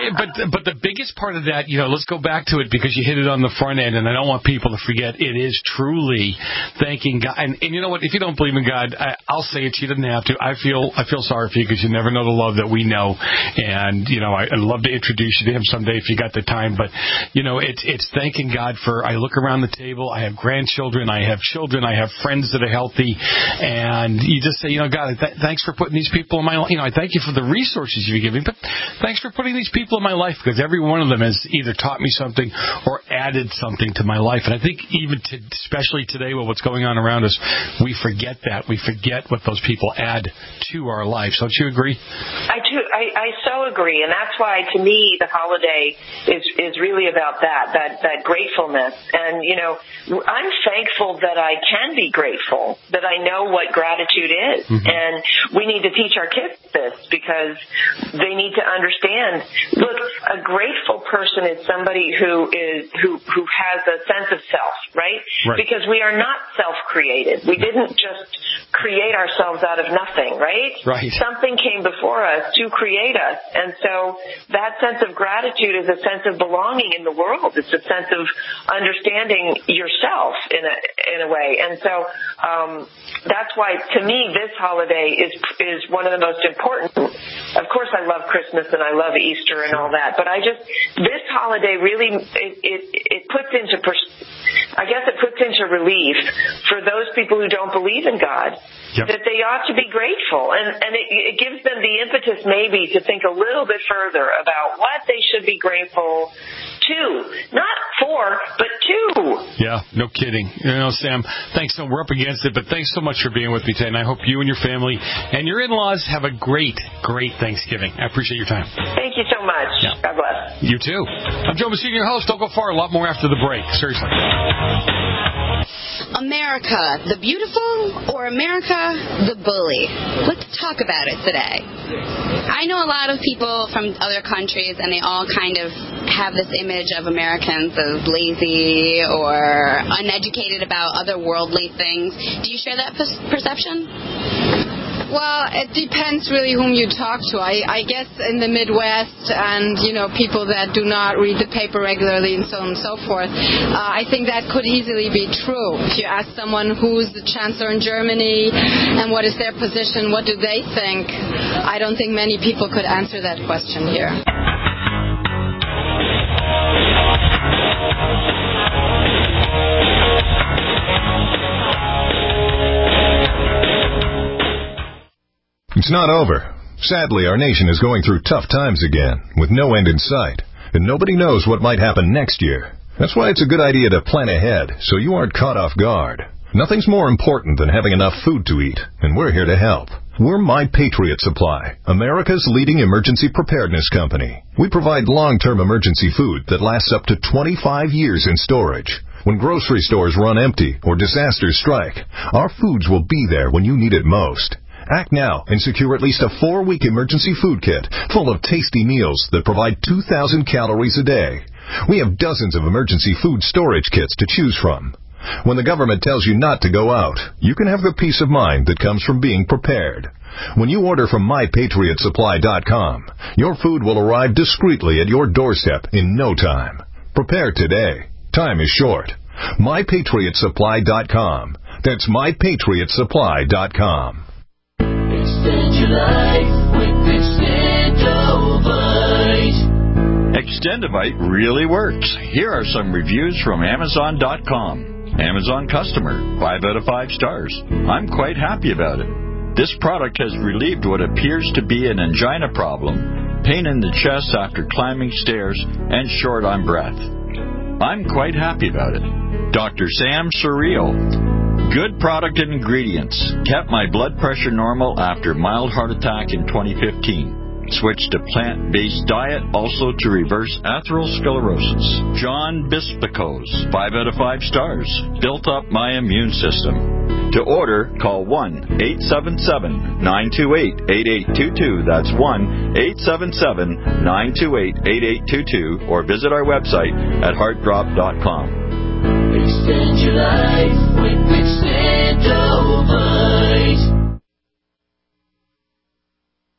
but but the biggest part of that, you know, let's go back to it because you hit it on the front end, and I don't want people to forget. It is truly thanking God, and, and you know what? If you don't believe in God, I, I'll say it. You didn't have to. I feel I feel sorry for you because you never know the love that we know, and you know, I, I'd love to introduce you to Him someday if you got the time. But you know, it's it's thanking God for. I look around the table. I have grandchildren. I have children. I have friends that are healthy, and you just say, you know, God, th- thanks for putting these people in my life. You know, I thank you for the resources you've given me, but thanks for putting these people in my life because every one of them has either taught me something or added something to my life. And I think even to, especially today with what's going on around us, we forget that. We forget what those people add to our lives. Don't you agree? I do. I, I so agree. And that's why, to me, the holiday is, is really about that, that, that gratefulness. And, you know, I'm thankful that I can be grateful, that I know what gratitude is. Mm-hmm. And we need to teach our kids this because they need to understand. Look, a grateful person is somebody who is who who has a sense of self, right? Right. Because we are not self-created. We didn't just create ourselves out of nothing, right? Right. Something came before us to create us. And so that sense of gratitude is a sense of belonging in the world. It's a sense of understanding yourself in a in a way. And so um, that's why, to me, this holiday is is one of the most important. Of course, I love Christmas and I love Easter and all that, but I just this holiday really it it, it puts into pers- I guess it puts into relief for those people who don't believe in God. Yep. That they ought to be grateful. And, and it, it gives them the impetus maybe to think a little bit further about what they should be grateful to. Not for, but to. Yeah, no kidding. You know, Sam, thanks. So we're up against it, but thanks so much for being with me today. And I hope you and your family and your in-laws have a great, great Thanksgiving. I appreciate your time. Thank you so much. Yeah. God bless. You too. I'm Joe Messina, your host. Don't go far. A lot more after the break. Seriously. America, the beautiful, or America, the bully? Let's talk about it today. I know a lot of people from other countries, and they all kind of have this image of Americans as lazy or uneducated about other worldly things. Do you share that per- perception? Well, it depends really whom you talk to. I, I guess in the Midwest and, you know, people that do not read the paper regularly and so on and so forth, uh, I think that could easily be true. If you ask someone who's the chancellor in Germany and what is their position, what do they think, I don't think many people could answer that question here. It's not over. Sadly, our nation is going through tough times again, with no end in sight, and nobody knows what might happen next year. That's why it's a good idea to plan ahead, so you aren't caught off guard. Nothing's more important than having enough food to eat, and we're here to help. We're My Patriot Supply, America's leading emergency preparedness company. We provide long-term emergency food that lasts up to twenty-five years in storage. When grocery stores run empty or disasters strike, our foods will be there when you need it most. Act now and secure at least a four-week emergency food kit full of tasty meals that provide two thousand calories a day. We have dozens of emergency food storage kits to choose from. When the government tells you not to go out, you can have the peace of mind that comes from being prepared. When you order from my patriot supply dot com, your food will arrive discreetly at your doorstep in no time. Prepare today. Time is short. my patriot supply dot com. That's my patriot supply dot com. Extend your life with Extendovite. Extendovite really works. Here are some reviews from Amazon dot com. Amazon customer, five out of five stars. I'm quite happy about it. This product has relieved what appears to be an angina problem, pain in the chest after climbing stairs, and short on breath. I'm quite happy about it. Doctor Sam Surreal. Good product and ingredients. Kept my blood pressure normal after mild heart attack in twenty fifteen. Switched to plant-based diet, also to reverse atherosclerosis. John Bispicos, five out of five stars. Built up my immune system. To order, call one eight seven seven, nine two eight, eight eight two two. That's one eight seven seven, nine two eight, eight eight two two. Or visit our website at heart drop dot com. Extend your life with Extendovite.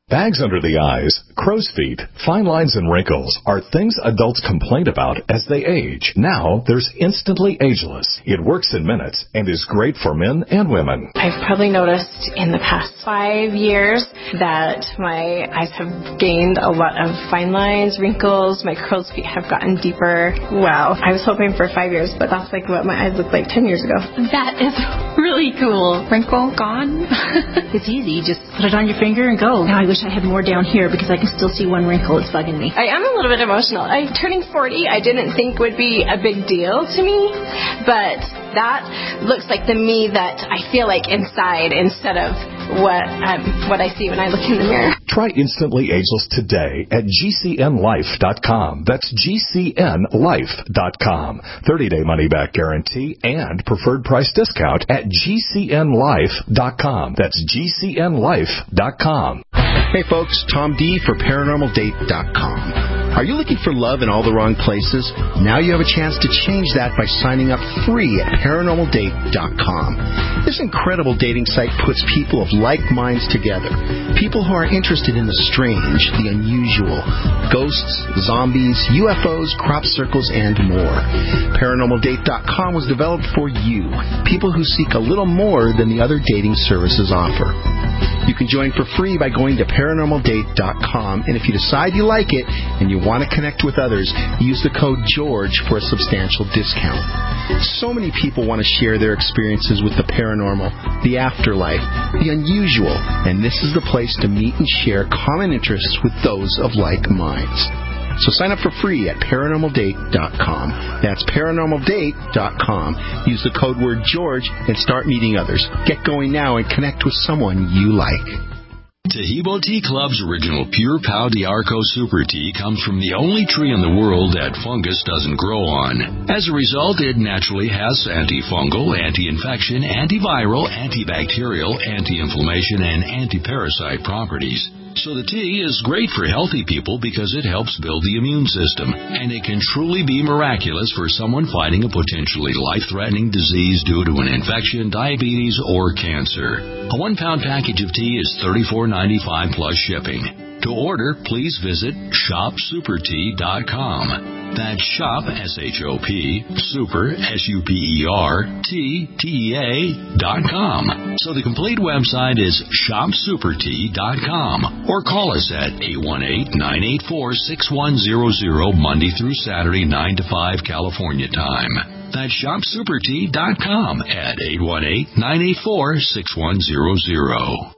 Bags under the eyes, crow's feet, fine lines, and wrinkles are things adults complain about as they age. Now, there's Instantly Ageless. It works in minutes and is great for men and women. I've probably noticed in the past five years that my eyes have gained a lot of fine lines, wrinkles, my crow's feet have gotten deeper. Wow. I was hoping for five years, but that's like what my eyes looked like ten years ago. That is really cool. Wrinkle gone. It's easy. You just put it on your finger and go. Now I wish I had more down here because I can still see one wrinkle. It's bugging me. I am a little bit emotional. I turning forty, I didn't think would be a big deal to me, but that looks like the me that I feel like inside instead of what um, what I see when I look in the mirror. Try Instantly Ageless today at G C N life dot com. That's G C N life dot com. thirty-day money-back guarantee and preferred price discount at G C N life dot com. That's G C N life dot com. Hey folks, Tom D for paranormal date dot com. Are you looking for love in all the wrong places? Now you have a chance to change that by signing up free at paranormal date dot com. This incredible dating site puts people of like minds together. People who are interested in the strange, the unusual, ghosts, zombies, U F Os, crop circles, and more. paranormal date dot com was developed for you, people who seek a little more than the other dating services offer. You can join for free by going to paranormal date dot com, and if you decide you like it and you want to connect with others, use the code GEORGE for a substantial discount. So many people want to share their experiences with the paranormal, the afterlife, the unusual, and this is the place to meet and share common interests with those of like minds. So sign up for free at paranormal date dot com. That's paranormal date dot com. Use the code word George and start meeting others. Get going now and connect with someone you like. Tahibo Tea Club's original Pure Pau D'Arco Super Tea comes from the only tree in the world that fungus doesn't grow on. As a result, it naturally has antifungal, anti-infection, antiviral, antibacterial, anti-inflammation, and anti-parasite properties. So the tea is great for healthy people because it helps build the immune system, and it can truly be miraculous for someone fighting a potentially life-threatening disease due to an infection, diabetes, or cancer. A one-pound package of tea is thirty-four ninety-five plus shipping. To order, please visit shop super tea dot com. That's shop, S H O P, super, S U P E R, T, T E A, dot com. So the complete website is shop super tea dot com. Or call us at eight one eight, nine eight four, six one zero zero, Monday through Saturday, nine to five, California time. That's shop super tea dot com at eight one eight, nine eight four, six one zero zero.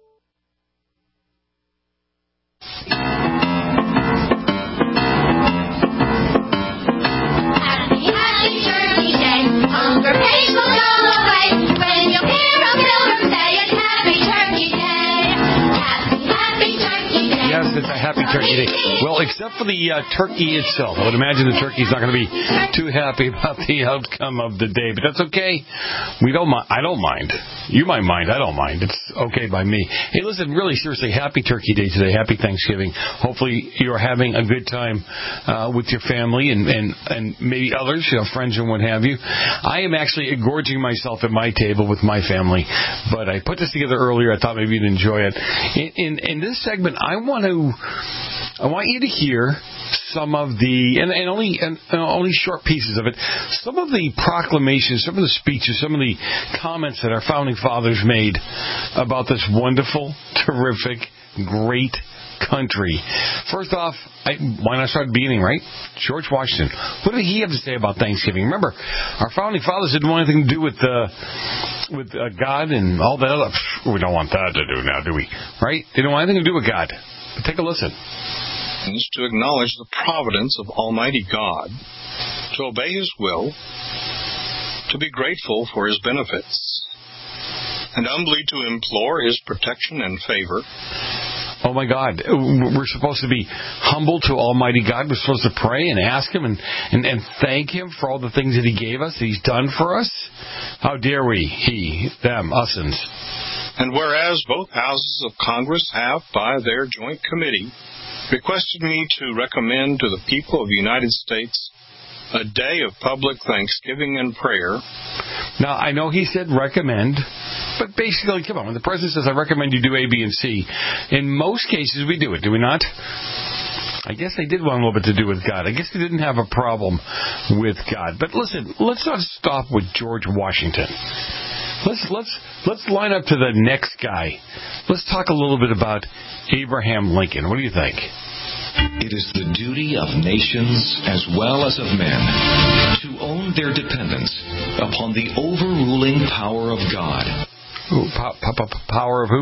Hunger pains will go away when you hear a pilgrim say it's Happy Turkey Day. Happy, happy Turkey Day. Yes, it's a happy turkey day. Well, except for the uh, turkey itself. I would imagine the turkey's not going to be too happy about the outcome of the day, but that's okay. We don't mind. I don't mind. You might mind. I don't mind. It's okay by me. Hey, listen, really seriously, happy Turkey Day today. Happy Thanksgiving. Hopefully you're having a good time uh, with your family and, and, and maybe others, you know, friends and what have you. I am actually gorging myself at my table with my family, but I put this together earlier. I thought maybe you'd enjoy it. In, in, in this segment, I want to, I want you to hear some of the, and, and only and, uh, only short pieces of it, some of the proclamations, some of the speeches, some of the comments that our founding fathers made about this wonderful, terrific, great country. First off, I, why not start at the beginning, right? George Washington. What did he have to say about Thanksgiving? Remember, our founding fathers didn't want anything to do with uh, with uh, God and all that other. We don't want that to do now, do we? Right? They don't want anything to do with God. But take a listen. To acknowledge the providence of Almighty God, to obey His will, to be grateful for His benefits, and humbly to implore His protection and favor. Oh my God, we're supposed to be humble to Almighty God. We're supposed to pray and ask Him and, and, and thank Him for all the things that He gave us, that He's done for us. How dare we, He, them, us'ns. And whereas both houses of Congress have, by their joint committee, requested me to recommend to the people of the United States a day of public thanksgiving and prayer. Now, I know he said recommend, but basically, come on, when the president says, I recommend you do A, B, and C, in most cases we do it, do we not? I guess they did want a little bit to do with God. I guess they didn't have a problem with God. But listen, let's not stop with George Washington. Let's let's let's line up to the next guy. Let's talk a little bit about Abraham Lincoln. What do you think? It is the duty of nations as well as of men to own their dependence upon the overruling power of God. Ooh, po- po- po- power of who?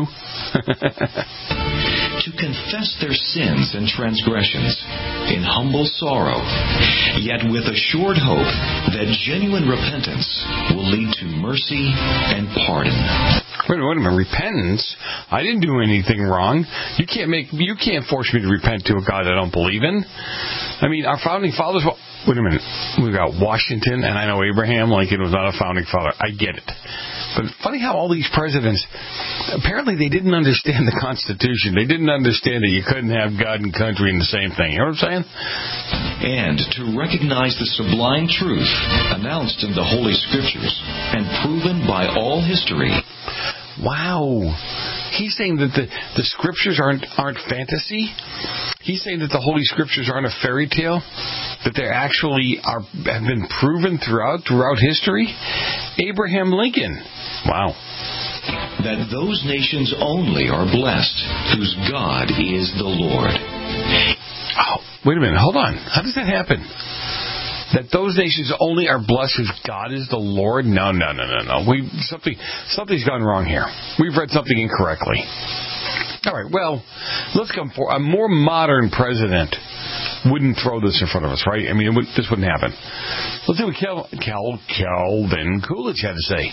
To confess their sins and transgressions in humble sorrow, yet with assured hope that genuine repentance will lead to mercy and pardon. Wait a minute, wait a minute. Repentance? I didn't do anything wrong. You can't make, you can't force me to repent to a God I don't believe in. I mean, our founding fathers. Wait a minute. We've got Washington, and I know Abraham Lincoln was not a founding father. I get it. But funny how all these presidents, apparently they didn't understand the Constitution. They didn't understand that you couldn't have God and country in the same thing. You know what I'm saying? And to recognize the sublime truth announced in the Holy Scriptures and proven by all history. Wow. He's saying that the, the Scriptures aren't aren't fantasy? He's saying that the Holy Scriptures aren't a fairy tale? That they actually are have been proven throughout throughout history? Abraham Lincoln. Wow. That those nations only are blessed whose God is the Lord. Oh, wait a minute. Hold on. How does that happen? That those nations only are blessed whose God is the Lord? No, no, no, no, no. We something something's gone wrong here. We've read something incorrectly. All right, well, let's come for a more modern president wouldn't throw this in front of us, right? I mean, it would, this wouldn't happen. Let's see what Cal, Cal, Calvin Coolidge had to say.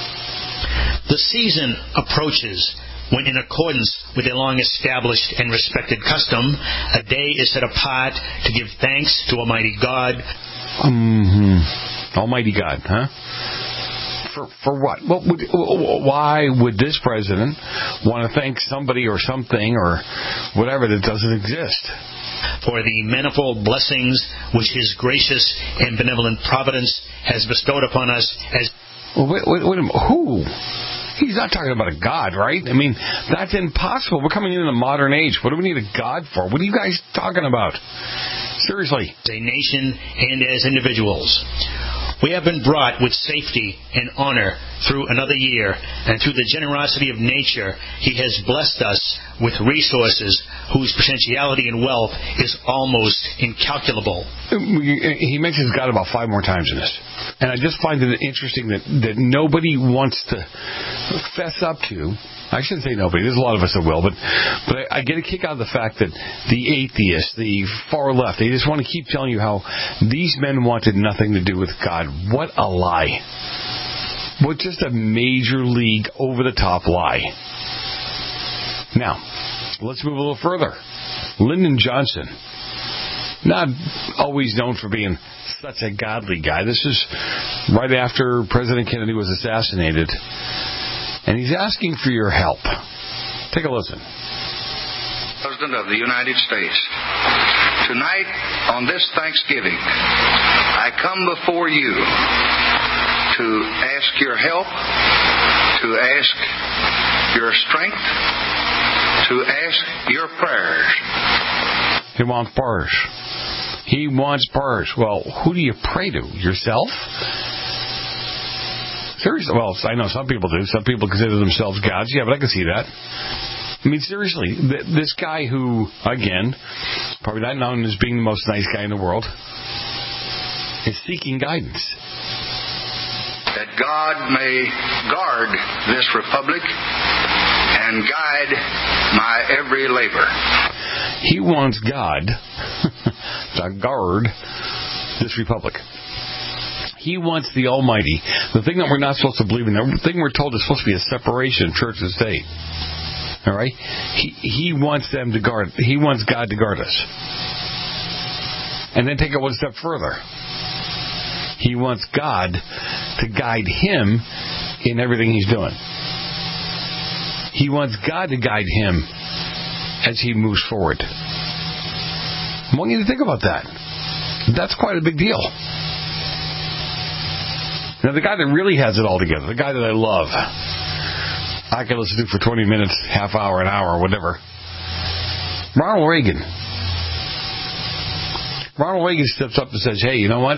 The season approaches when, in accordance with a long-established and respected custom, a day is set apart to give thanks to Almighty God. Mm-hmm. Almighty God, huh? For for what? What would, why would this president want to thank somebody or something or whatever that doesn't exist? For the manifold blessings which His gracious and benevolent providence has bestowed upon us as... Well, wait, wait, wait a minute. Who? He's not talking about a God, right? I mean, that's impossible. We're coming into the modern age. What do we need a God for? What are you guys talking about? Seriously. As a nation and as individuals, we have been brought with safety and honor through another year, and through the generosity of nature, He has blessed us with resources whose potentiality and wealth is almost incalculable. He mentions God about five more times in this. And I just find it interesting that, that nobody wants to fess up to. I shouldn't say nobody. There's a lot of us that will, but but I, I get a kick out of the fact that the atheists, the far left, they just want to keep telling you how these men wanted nothing to do with God. What a lie. What just a major league, over-the-top lie. Now, let's move a little further. Lyndon Johnson, not always known for being such a godly guy. This is right after President Kennedy was assassinated. And he's asking for your help. Take a listen. President of the United States, tonight on this Thanksgiving, I come before you to ask your help, to ask your strength, to ask your prayers. He wants prayers. He wants prayers. Well, who do you pray to? Yourself? Seriously, well, I know some people do. Some people consider themselves gods. Yeah, but I can see that. I mean, seriously, th- this guy who, again, probably not known as being the most nice guy in the world, is seeking guidance. That God may guard this republic and guide my every labor. He wants God to guard this republic. He wants the Almighty. The thing that we're not supposed to believe in, the thing we're told is supposed to be a separation of church and state. All right? He, he wants them to guard. He wants God to guard us. And then take it one step further. He wants God to guide him in everything he's doing. He wants God to guide him as he moves forward. I want you to think about that. That's quite a big deal. Now, the guy that really has it all together, the guy that I love, I could listen to for twenty minutes, half hour, an hour, whatever. Ronald Reagan. Ronald Reagan steps up and says, hey, you know what?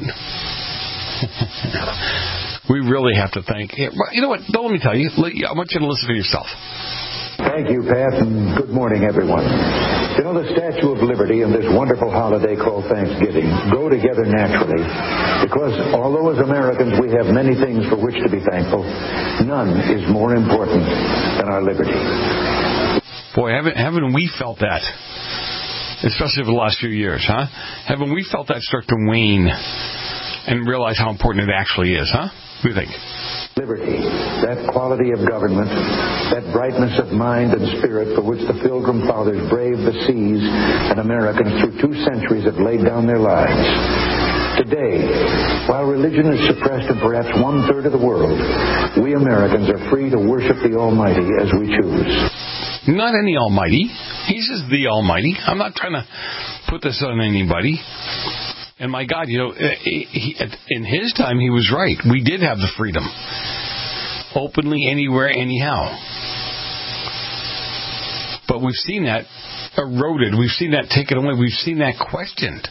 We really have to thank... You know what? Don't let me tell you. I want you to listen to yourself. Thank you, Pat, and good morning, everyone. You know, the Statue of Liberty and this wonderful holiday called Thanksgiving go together naturally because although as Americans we have many things for which to be thankful, none is more important than our liberty. Boy, haven't, haven't we felt that? Especially over the last few years, huh? Haven't we felt that start to wane and realize how important it actually is, huh? What do you think? Liberty, that quality of government, that brightness of mind and spirit for which the Pilgrim Fathers braved the seas and Americans through two centuries have laid down their lives. Today, while religion is suppressed in perhaps one-third of the world, we Americans are free to worship the Almighty as we choose. Not any Almighty. He's just the Almighty. I'm not trying to put this on anybody. And my God, you know, he, in his time, he was right. We did have the freedom. Openly, anywhere, anyhow. But we've seen that eroded. We've seen that taken away. We've seen that questioned.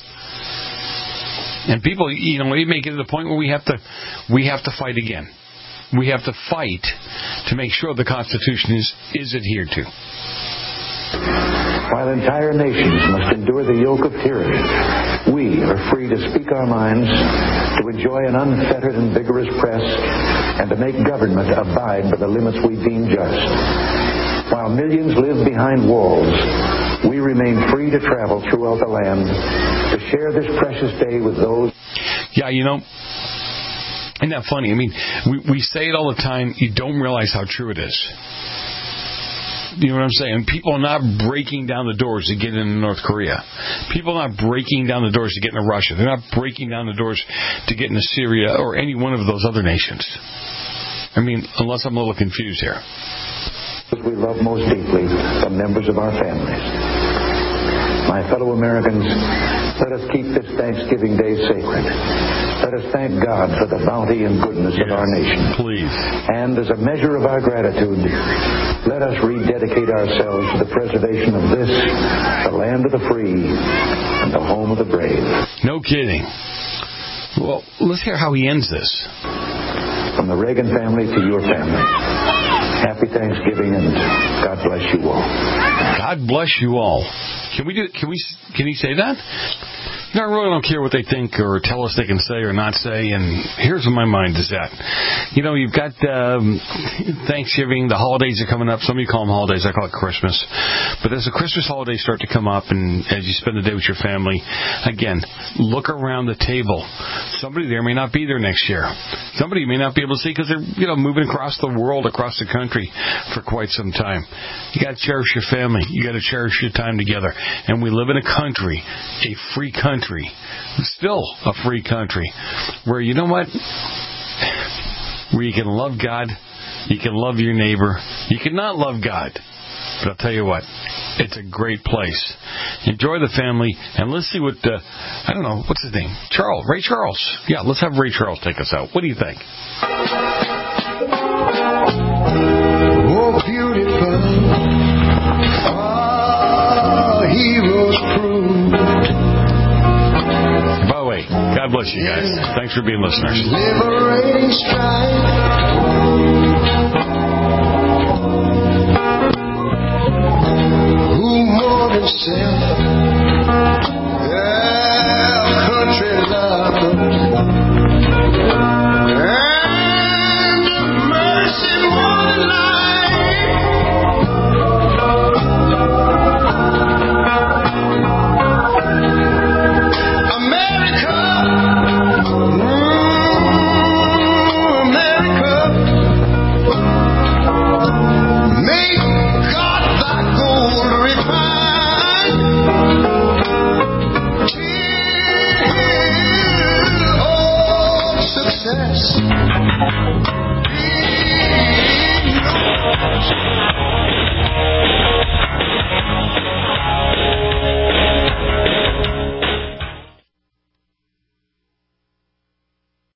And people, you know, we make it to the point where we have to, we have to fight again. We have to fight to make sure the Constitution is, is adhered to. While entire nations must endure the yoke of tyranny, we are free to speak our minds, to enjoy an unfettered and vigorous press, and to make government abide by the limits we deem just. While millions live behind walls, we remain free to travel throughout the land, to share this precious day with those... Yeah, you know, isn't that funny? I mean, we, we say it all the time, you don't realize how true it is. You know what I'm saying? People are not breaking down the doors to get into North Korea. People are not breaking down the doors to get into Russia. They're not breaking down the doors to get into Syria or any one of those other nations. I mean, unless I'm a little confused here. We love most deeply the members of our families. My fellow Americans, let us keep this Thanksgiving Day sacred. Let us thank God for the bounty and goodness yes, of our nation. Please. And as a measure of our gratitude, let us rededicate ourselves to the preservation of this, the land of the free, and the home of the brave. No kidding. Well, let's hear how he ends this. From the Reagan family to your family, happy Thanksgiving, and God bless you all. God bless you all. Can we do? Can we? Can he say that? You know, I really don't care what they think or tell us they can say or not say, and here's where my mind is at. You know, you've got um, Thanksgiving, the holidays are coming up. Some of you call them holidays, I call it Christmas. But as the Christmas holidays start to come up and as you spend the day with your family, again, look around the table. Somebody there may not be there next year. Somebody may not be able to see because they're, you know, moving across the world, across the country for quite some time. You got to cherish your family. You got to cherish your time together. And we live in a country, a free country, still a free country, where you know what? Where you can love God, you can love your neighbor, you cannot love God. But I'll tell you what, it's a great place. Enjoy the family, and let's see what, uh, I don't know, what's his name? Charles, Ray Charles. Yeah, let's have Ray Charles take us out. What do you think? Oh, beautiful, our heroes proved. By the way, God bless you guys. Thanks for being listeners. Liberating strike. Who more than self? Yeah, country lovers. And mercy more than life. America. Success.